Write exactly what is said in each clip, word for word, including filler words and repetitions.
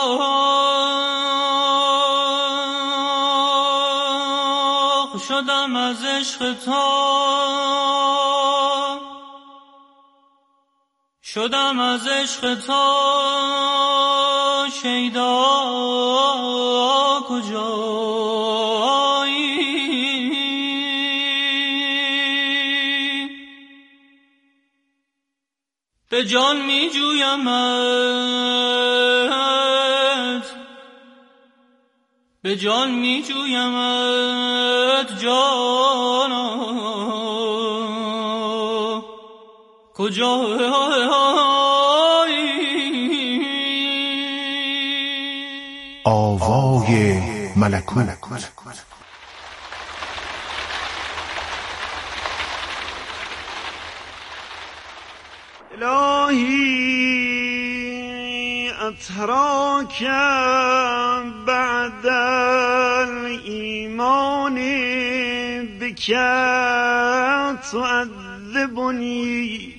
شدم از عشق تو، شدم از عشق تو شیدا کجایی؟ به جان می جویمت، به جان می جویمت جانا کجایی؟ آوای ملکوت. الهی اتراک بعد الایمان بک تعذبنی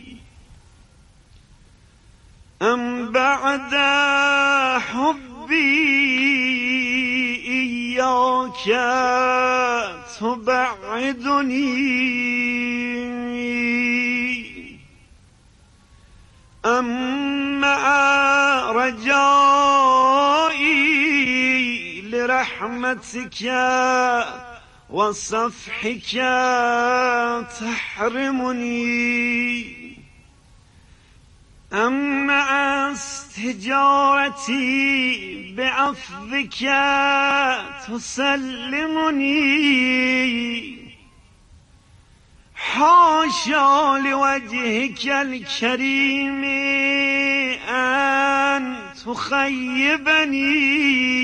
ام بعد حبی ایاک تبعدنی ام مع رجائی لرحمتک و صفحک تحرمنی ام مع استجارتی بعفوک تسلمنی حاشا لوجهك الكريم أن تخيبني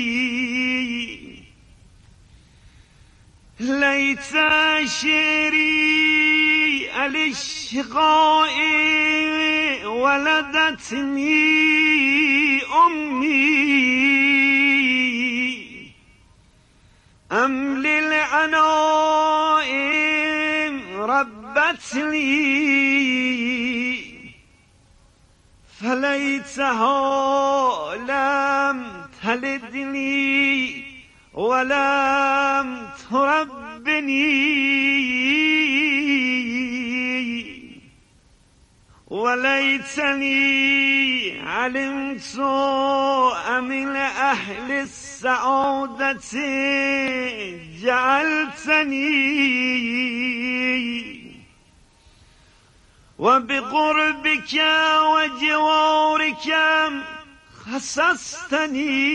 ليت شعري الاشقاء ولدتني أمي أم للعناء ربتني فليتها لم تلدني ولم تربني وليتني علمت من أهل السعادة جعلتني وبقربك وجوارك خصصتني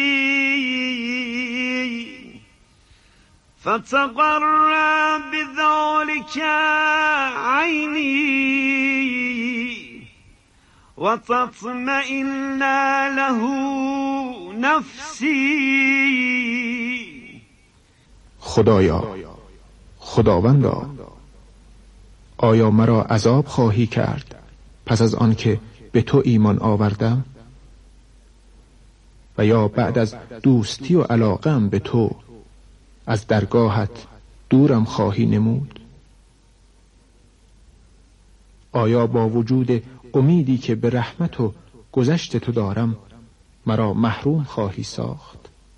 فتقر بذلك عيني وتطمئن له نفسي. خدایا، خداوندا، آیا مرا عذاب خواهی کرد پس از آن که به تو ایمان آوردم؟ و یا بعد از دوستی و علاقم به تو از درگاهت دورم خواهی نمود؟ آیا با وجود امیدی که به رحمت و گذشت تو دارم مرا محروم خواهی ساخت؟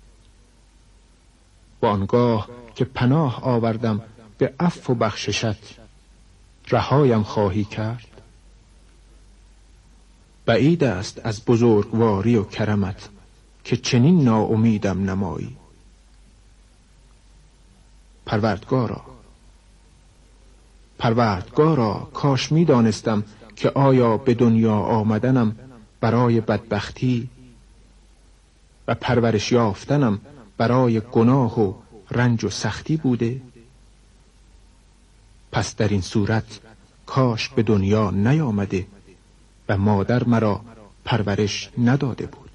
و آنگاه که پناه آوردم به عفو و بخششت رهایم خواهی کرد؟ بعید است از بزرگواری و کرمت که چنین ناامیدم نمایی. پروردگارا، پروردگارا، کاش می دانستم که آیا به دنیا آمدنم برای بدبختی و پرورش یافتنم برای گناه و رنج و سختی بوده. پس در این صورت کاش به دنیا نیامده و مادر مرا پرورش نداده بود.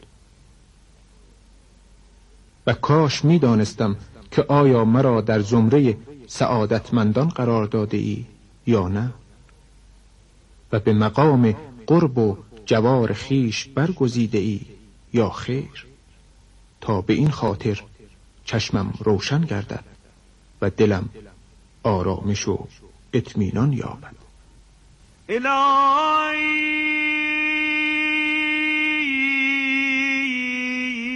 و کاش می دانستم که آیا مرا در زمره سعادتمندان قرار داده ای یا نه، و به مقام قرب و جوار خیش برگزیده ای یا خیر، تا به این خاطر چشمم روشن گردد و دلم آرامش و اطمینان یابد. الهی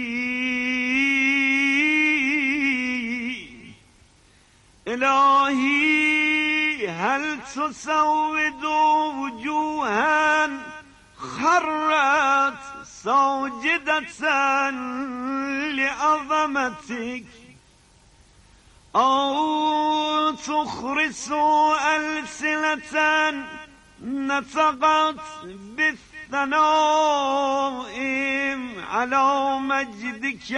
الهی هل تسود وجوها خرت ساجدة لعظمتك أو تخرس ألسنة نطقت بالثناء على مجدك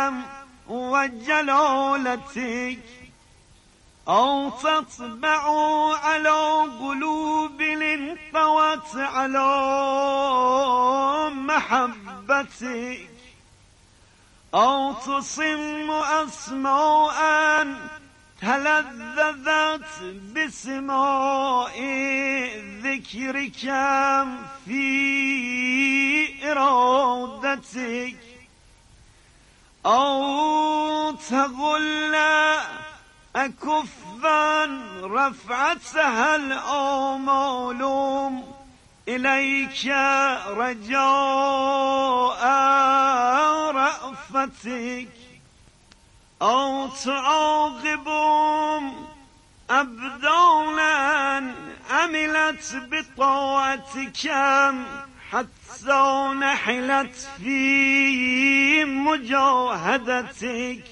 وجلالتك أو تطبع على قلوب انطوت على محبتك أو تصم أسماء تلذذت بسماء ذكرك في إرادتك أو تغل أكفا رفعتها الآمال إليك رجاء رأفتك أو تعاقب أبدانا عملت بطاعتك حتى نحلت في مجاهدتك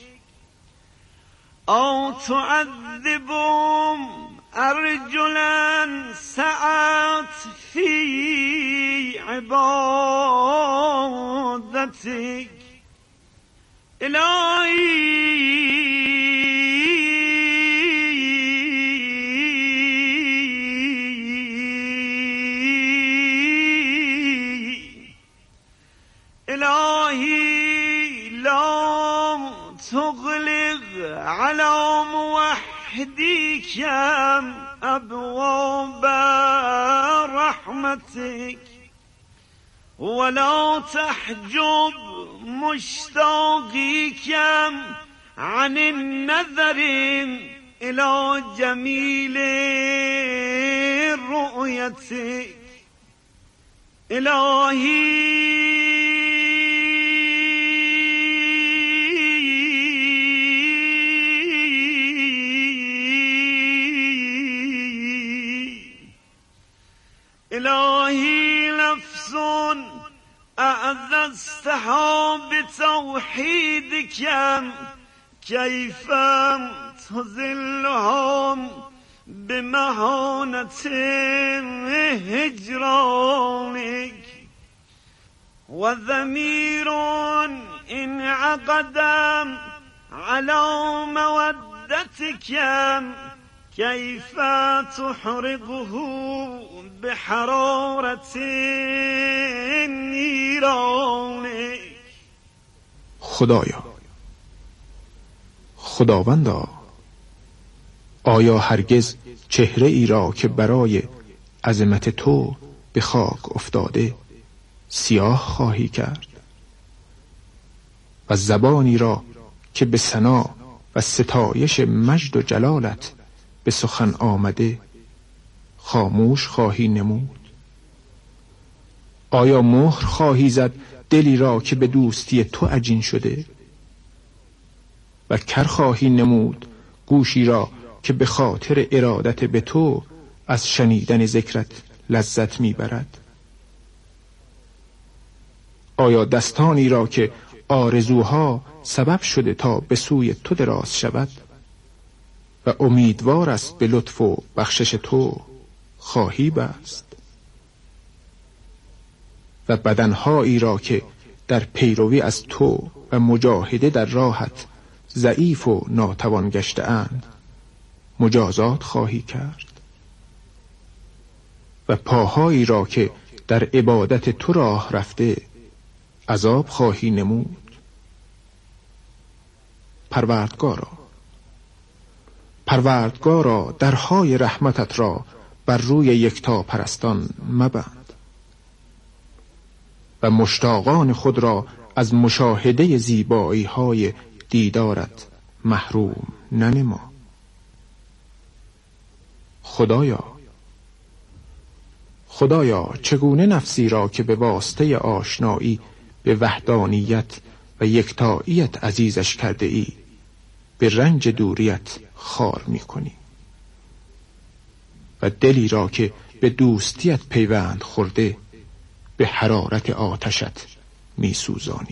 أو تعذب أرجلا سعت في عبادتك إلهي إلهي لا تغلق على موحديك أبواب رحمتك ولا تحجب مشتاقيك عن النظر إلى جميل رؤيتك إلهي إلهي نفس أعززتها بتوحيدك كيف تذلها بمهانة هجرانك وضمير انعقد على مودتك كيف تحرقه بحرارة نيرانك. خدایا، خداوندا، آیا هرگز چهره ای را که برای عظمت تو به خاک افتاده سیاه خواهی کرد و زبانی را که به ثنا و ستایش مجد و جلالت به سخن آمده خاموش خواهی نمود؟ آیا مهر خواهی زد دلی را که به دوستی تو عجین شده و کر خواهی نمود گوشی را که به خاطر ارادت به تو از شنیدن ذکرت لذت میبرد؟ آیا دستانی را که آرزوها سبب شده تا به سوی تو دراز شود و امیدوار است به لطف و بخشش تو خواهی بست؟ و بدنهایی را که در پیروی از تو و مجاهده در راحت ضعیف و ناتوان گشته اند مجازات خواهی کرد؟ و پاهایی را که در عبادت تو راه رفته عذاب خواهی نمود؟ پروردگارا، پروردگارا درهای رحمتت را بر روی یکتا پرستان مبند و مشتاقان خود را از مشاهده زیبایی های دیدارت محروم ننما. خدایا، خدایا چگونه نفسی را که به واسطه آشنایی به وحدانیت و یکتاییت عزیزش کرده ای به رنج دوریت خار می کنی و دلی را که به دوستیت پیوند خورده به حرارت آتشت می سوزانی.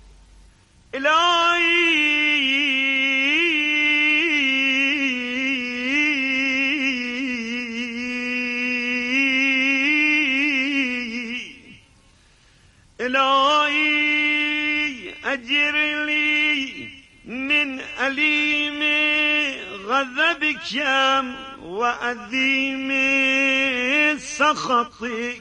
الهی اجرلی من علیم غضبك و عظیم سخطك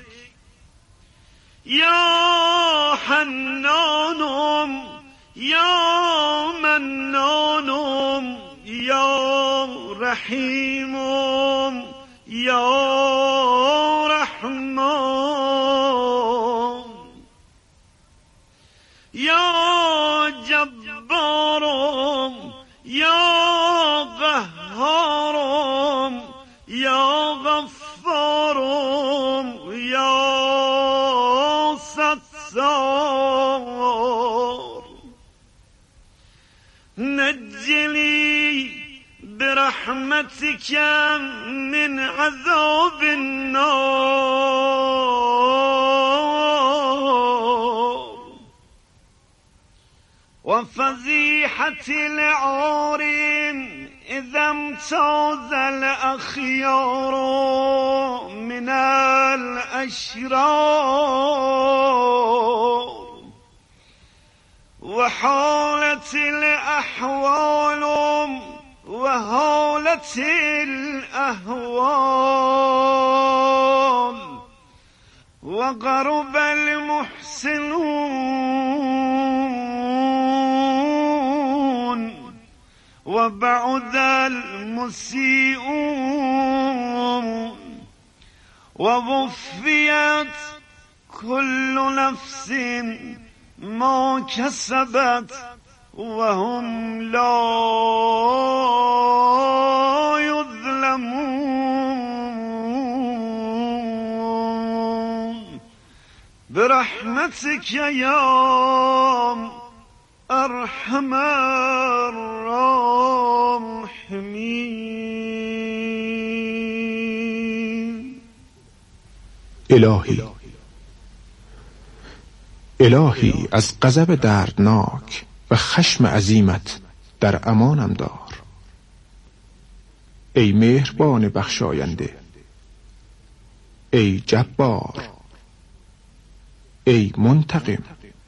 یا حنانم یا منانم یا رحیمم یا رحمان یا جبارم یا قهارم یا غفارم یا ستار نجلی برحمتك من عذاب النار وفضيحة العار إذا امتاز الأخيار من الأشرار وحالت الأحوال وحالت الأهوال وقرب المحسنون وبعد المسيئون ووفيت كل نفس ما كسبت وهم لا يظلمون برحمتك يا ارحم الراحمين. الهی الهی از غضب دردناک و خشم عظیمت در امانم دار. ای مهربان بخشاینده، ای جبار، ای منتقم،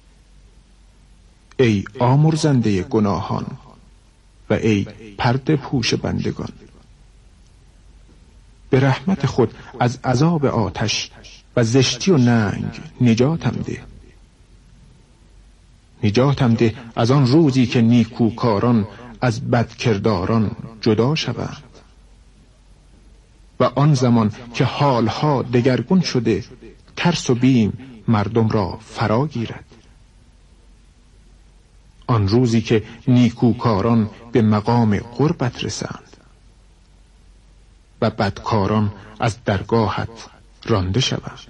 ای آمرزنده گناهان و ای پرده پوش بندگان. به رحمت خود از عذاب آتش و زشتی و ننگ نجاتم ده. نجاتم ده از آن روزی که نیکوکاران از بدکرداران جدا شوند و آن زمان که حالها دگرگون شده ترس و بیم مردم را فرا گیرد. آن روزی که نیکوکاران به مقام قربت رسند و بدکاران از درگاهت رانده شوند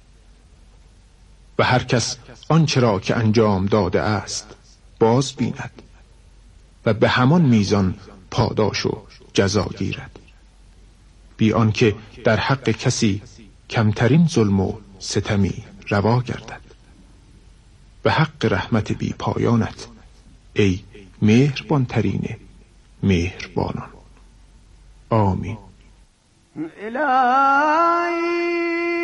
و هر کس آنچه را که انجام داده است باز بیند و به همان میزان پاداش و جزا گیرد، بی آنکه در حق کسی کمترین ظلم و ستمی روا گردد. به حق رحمت بی پایانت ای مهربان ترین مهربانان. آمین. الهی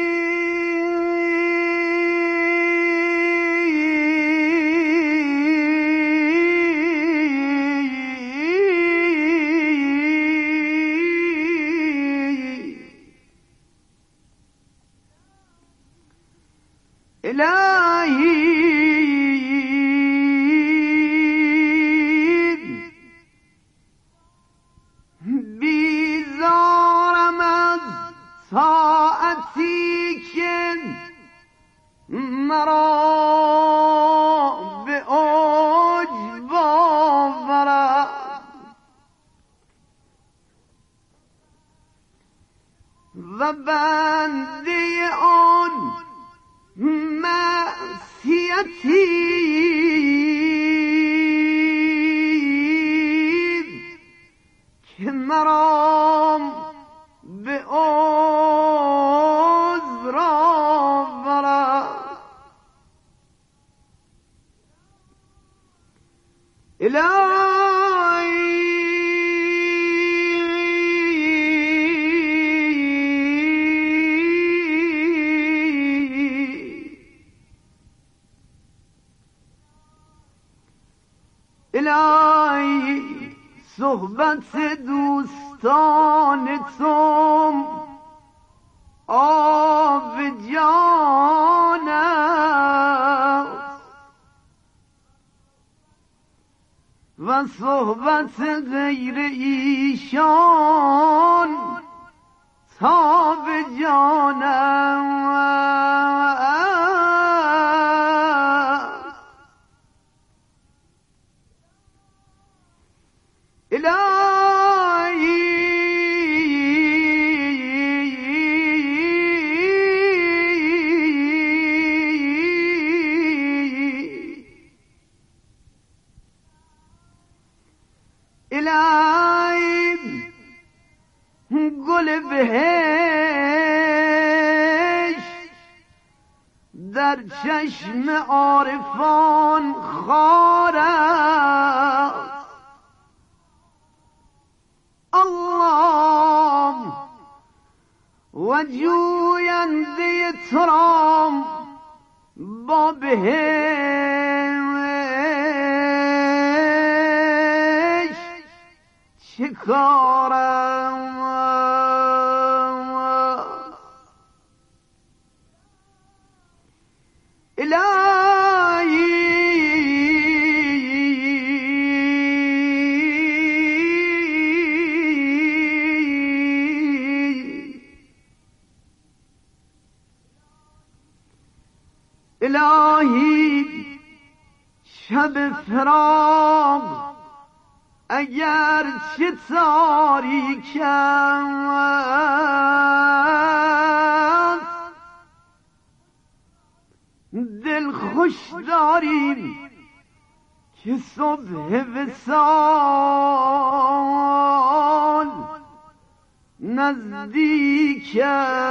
الهی بیزارم از طاعتی مرا به عذر آورد. الهی الهی صحبت دوستان تو آب جان است و صحبت غیر ایشان تاب جان است. الهی گل بهشت در چشم عارفان خار است. الله و جوینده تو را با بهشت چه کارم؟ الهی الهی شب فراق اگر چه تاریک است دل خوش داریم که صبح وصال نزدیک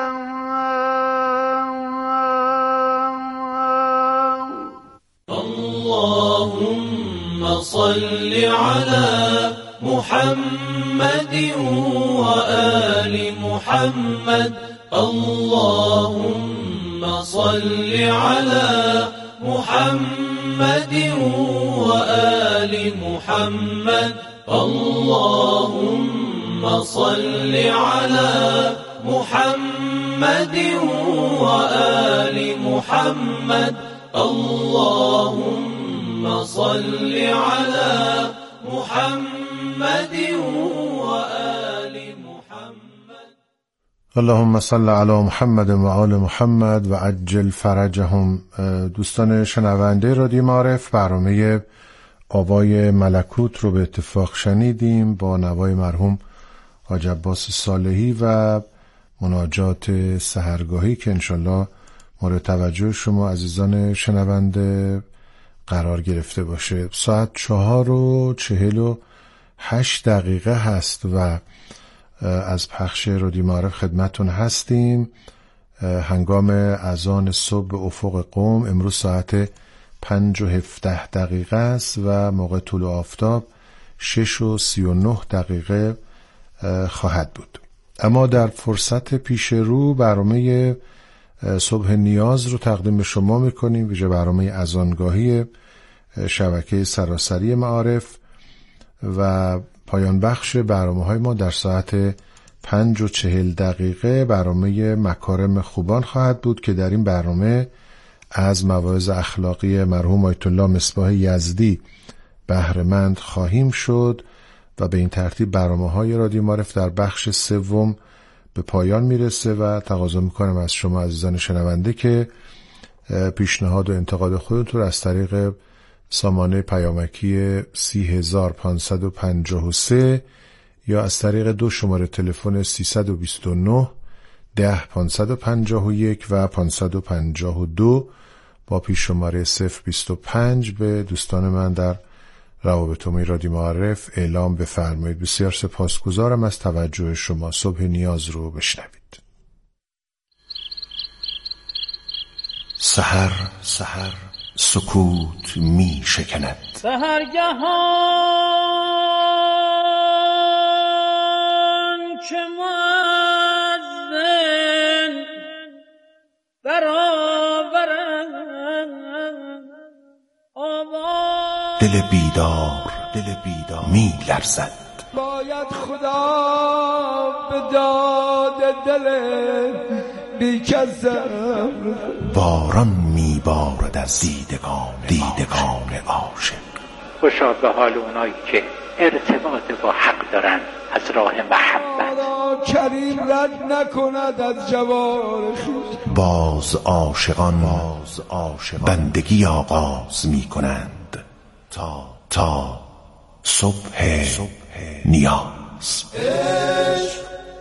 اللهم صل على محمد وآل محمد. اللهم صل على محمد وآل محمد. اللهم صل على محمد وآل محمد. اللهم صل على محمد وآل محمد. اللهم صل علی محمد و آل محمد و عجل فرجهم. دوستان شنونده رادیو معارف، برنامه آوای ملکوت رو به اتفاق شنیدیم با نوای مرحوم حاج عباس صالحی و مناجات سحرگاهی که انشالله مورد توجه شما عزیزان شنونده قرار گرفته باشه. ساعت چهار و چهل و هشت دقیقه هست و از پخش رادیو معارف خدمتون هستیم. هنگام اذان صبح به افق قم امروز ساعت پنج و هفده دقیقه است و موقع طلوع آفتاب شش و سی و نه دقیقه خواهد بود. اما در فرصت پیش رو برنامه صبح نیاز رو تقدیم به شما میکنیم، ویژه برنامه اذانگاهی شبکه سراسری معارف، و پایان بخش برنامه های ما در ساعت پنج و چهل دقیقه برنامه مکارم خوبان خواهد بود که در این برنامه از مواعظ اخلاقی مرحوم آیت الله مصباح یزدی بهره مند خواهیم شد و به این ترتیب برنامه های رادیو معارف در بخش سوم به پایان میرسه و تقاضا میکنم از شما عزیزان شنونده که پیشنهاد و انتقاد خودتون از طریق سامانه پیامکی سی هزار پانصد و پنجاه و سه یا از طریق دو شماره تلفن سیصد و بیست و نه ده پانصد و پنجاه و یک و پانصد و پنجاه و دو با پیش شماره صفر بیست و پنج به دوستان من در روابط عمومی رادیو معارف اعلام بفرمایید. بسیار سپاسگزارم از توجه شما. صبح نیاز رو بشنوید. سحر سحر سکوت می شکند، سحرگهان چه مؤذن برآورد آواز، دل بیدار دل بیدار می لرزد. باید خدا به داد دل بیکسم، باران می بارد از دیدگان دیدگان عاشق. خوشا به حال اونایی که ارتباط با حق دارن از راه محبت. کریم رد نکند از جوار خویش. باز عاشقان باز عاشقان بندگی آغاز می کنند تا تا صبح نیاز. عشق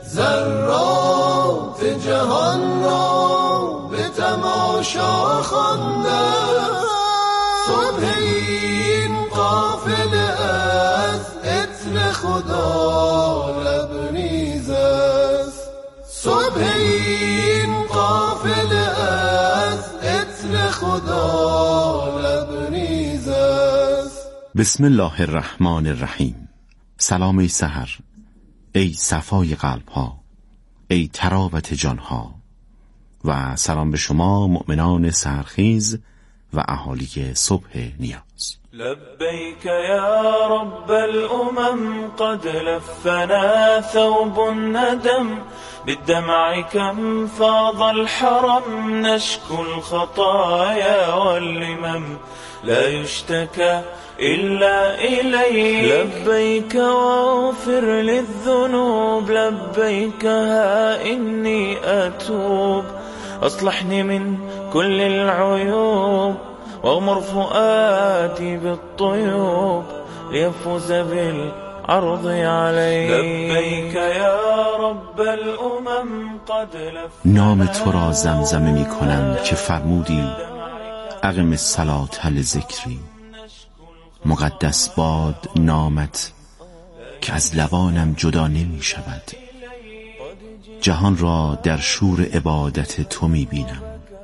ذرات جهان را به تماشا خوانده، صبح این قافله از عطر خدا لبریز است، صبح این قافله از عطر خدا لبریز است. بسم الله الرحمن الرحیم. سلام ای سحر، ای صفای قلب ها، ای تراوت جان ها، و سلام به شما مؤمنان سحرخیز و اهالی صبح نیاز. لبیک یا رب الامم قد لفنا ثوب الندم، بالدمع كم فاض الحرم نشكو الخطايا واللمم، لا يشتكى إلا إليك. لبيك واغفر للذنوب، لبيك ها إني أتوب، أصلحني من كل العيوب، واغمر فؤادي بالطيوب، ليفوز بالعرض عليك. لبيك يا رب الأمم قد لفنا. نام تو را زمزمه می کنم که فرمودی اقم الصلاة لذکری. مقدس باد نامت که از لبانم جدا نمی شود. جهان را در شور عبادت تو می بینم.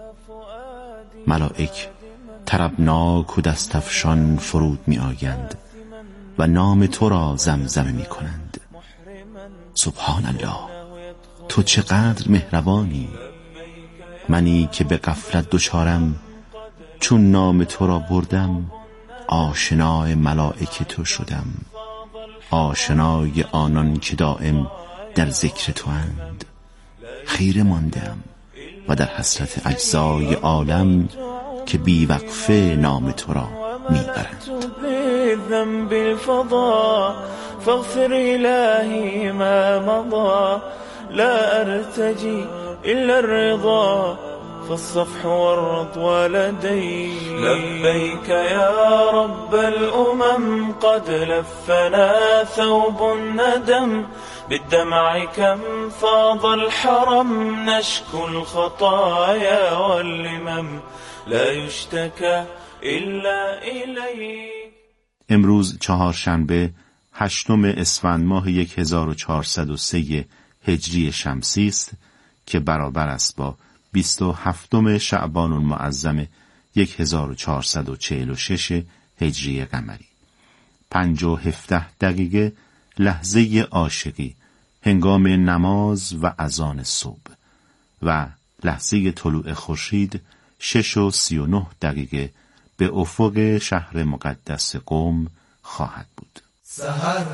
ملائک طربناک و دستفشان فرود می آیند و نام تو را زمزمه می کنند. سبحان الله، تو چقدر مهربانی. منی که به غفلت دچارم، چون نام تو را بردم آشنای ملائک تو شدم، آشنای آنان که دائم در ذکر تو اند. خیره ماندم و در حسرت اجزای عالم که بی وقفه نام تو را میبرند. بالذنب الفضا فاغفر إلهي ما مضى، لا أرتجي إلا الرضا فالصفح والرضوى لدي. لبيك يا رب الأمم قد لفنا ثوب الندم، بالدمع كم فاض الحرم نشكو الخطايا واللمم، لا يشتكى إلا إليك. امروز چهارشنبه هشتم اسفند ماه هزار و چهارصد و سه هجری شمسی است که برابر است با بیست و هفتم شعبان المعظم هزار و چهارصد و چهل و شش هجری قمری. پنج و هفده دقیقه لحظه عاشقی هنگام نماز و اذان صبح و لحظه طلوع خورشید شش و سی و نه دقیقه به افق شهر مقدس قم خواهد بود. سحر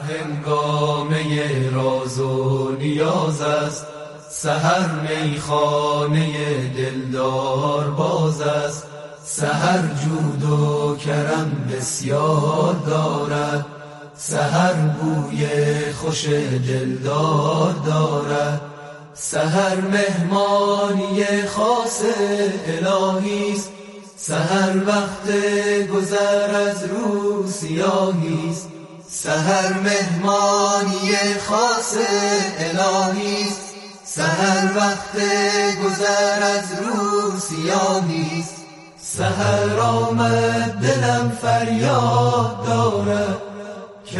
هنگامه راز و نیاز است، سحر میخانه دلدار باز است، سحر جود و کرم بسیار دارد، سحر بوی خوش دلدار دارد، سحر مهمانی خاص الهی است، سحر وقت گذر از رو سیاهی است، سحر مهمانی خاص الهی است، سحر وقت گذر از رو سیاهی است، سحر آمد دلم فریاد دارد،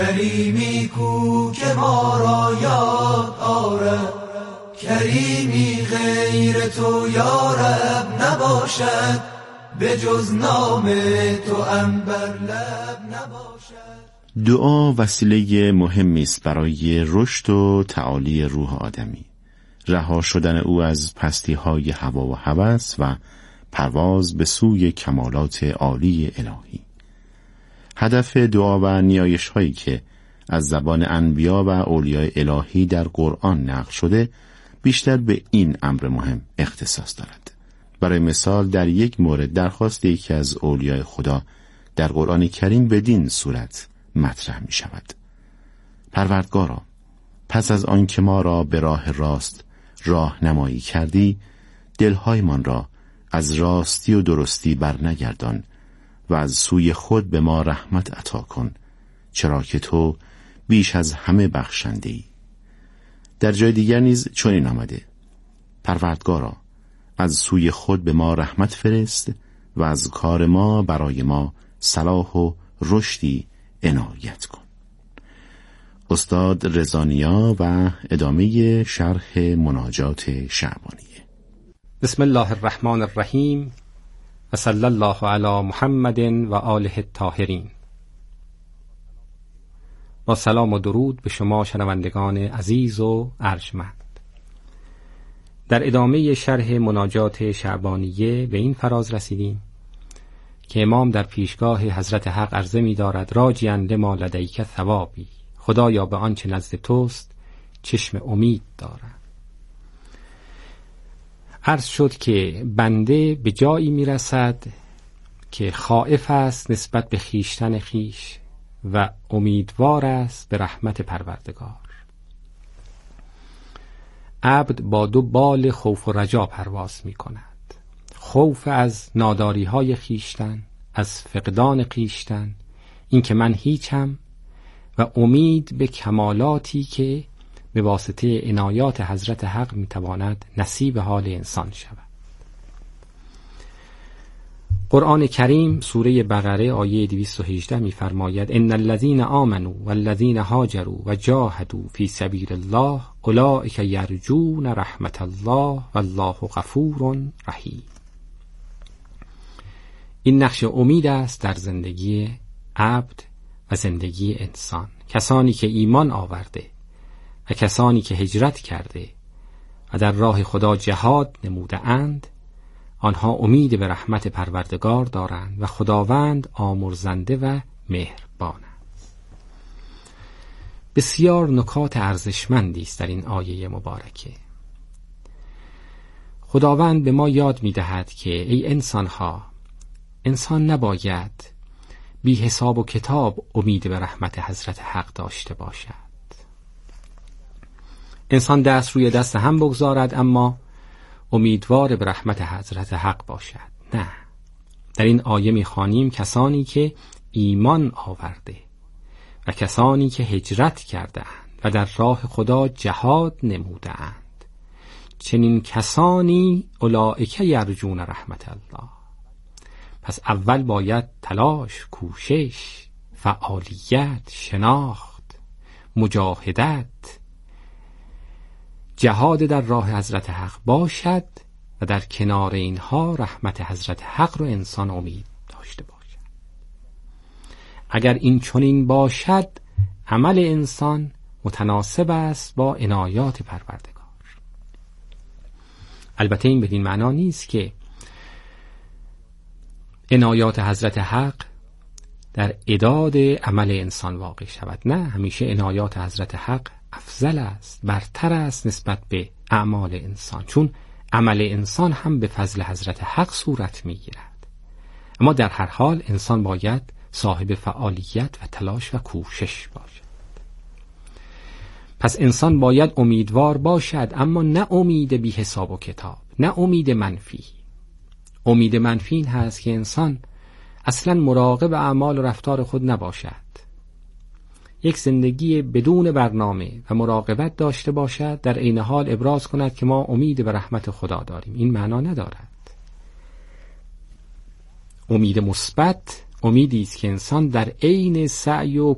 کریمی کو که ما را یاد آرد، کریمی غیر تو یا رب نباشد، به جز نام تو عنبر لب نباشد. دعا وسیله مهمی است برای رشد و تعالی روح آدمی، رها شدن او از پستی‌های هوا و هوس و پرواز به سوی کمالات عالی الهی. هدف دعا و نیایش هایی که از زبان انبیا و اولیاء الهی در قرآن نقل شده بیشتر به این امر مهم اختصاص دارد. برای مثال در یک مورد درخواست یکی از اولیاء خدا در قرآن کریم بدین صورت مطرح می شود: پروردگارا، پس از آن که ما را به راه راست راه نمایی کردی، دلهایمان را از راستی و درستی برنگردان و از سوی خود به ما رحمت عطا کن، چرا که تو بیش از همه بخشنده ای. در جای دیگر نیز چنین آمده: پروردگارا، از سوی خود به ما رحمت فرست و از کار ما برای ما صلاح و رشدی عنایت کن. استاد رضانیا و ادامه شرح مناجات شعبانیه. بسم الله الرحمن الرحیم و صلی الله علی محمد و آله الطاهرین. با سلام و درود به شما شنوندگان عزیز و ارجمند. در ادامه شرح مناجات شعبانیه به این فراز رسیدیم که امام در پیشگاه حضرت حق عرضه می دارد: راجیاً لما لدیک ثوابی، خدایا به آنچه نزد توست چشم امید دارم. عرض شد که بنده به جایی می رسد که خائف است نسبت به خیشتن خیش و امیدوار است به رحمت پروردگار. عبد با دو بال خوف و رجا پرواز می کند: خوف از ناداری های خیشتن، از فقدان خیشتن، این که من هیچم، و امید به کمالاتی که به واسطه عنایات حضرت حق می تواند نصیب حال انسان شود. قرآن کریم سوره بقره آیه دویست و هجده می فرماید: ان الذین آمنوا والذین هاجروا و جاهدوا فی سبیل الله اولئک یرجون رحمت الله والله غفور رحیم. این نقش امید است در زندگی عبد و زندگی انسان. کسانی که ایمان آورده و کسانی که هجرت کرده و در راه خدا جهاد نموده اند، آنها امید به رحمت پروردگار دارند و خداوند آمرزنده و مهربان است. بسیار نکات ارزشمندی است در این آیه مبارکه. خداوند به ما یاد می دهد که ای انسانها، انسان نباید بی حساب و کتاب امید به رحمت حضرت حق داشته باشد. انسان دست روی دست هم بگذارد اما امیدوار به رحمت حضرت حق باشد. نه، در این آیه می‌خوانیم کسانی که ایمان آورده و کسانی که هجرت کرده اند و در راه خدا جهاد نموده اند، چنین کسانی اولئک یرجون رحمت الله. پس اول باید تلاش، کوشش، فعالیت، شناخت، مجاهدت، جهاد در راه حضرت حق باشد و در کنار اینها رحمت حضرت حق رو انسان امید داشته باشد. اگر این چنین باشد، عمل انسان متناسب است با عنایات پروردگار. البته این بدین معنا نیست که عنایات حضرت حق در اعداد عمل انسان واقع شود. نه، همیشه عنایات حضرت حق افضل است، برتر است نسبت به اعمال انسان، چون عمل انسان هم به فضل حضرت حق صورت می گیرد. اما در هر حال انسان باید صاحب فعالیت و تلاش و کوشش باشد. پس انسان باید امیدوار باشد، اما نه امید بی حساب و کتاب، نه امید منفی. امید منفی این هست که انسان اصلا مراقب اعمال و رفتار خود نباشد، یک زندگی بدون برنامه و مراقبت داشته باشد، در عین حال ابراز کند که ما امید به رحمت خدا داریم. این معنا ندارد. امید مثبت امیدی است که انسان در عین سعی و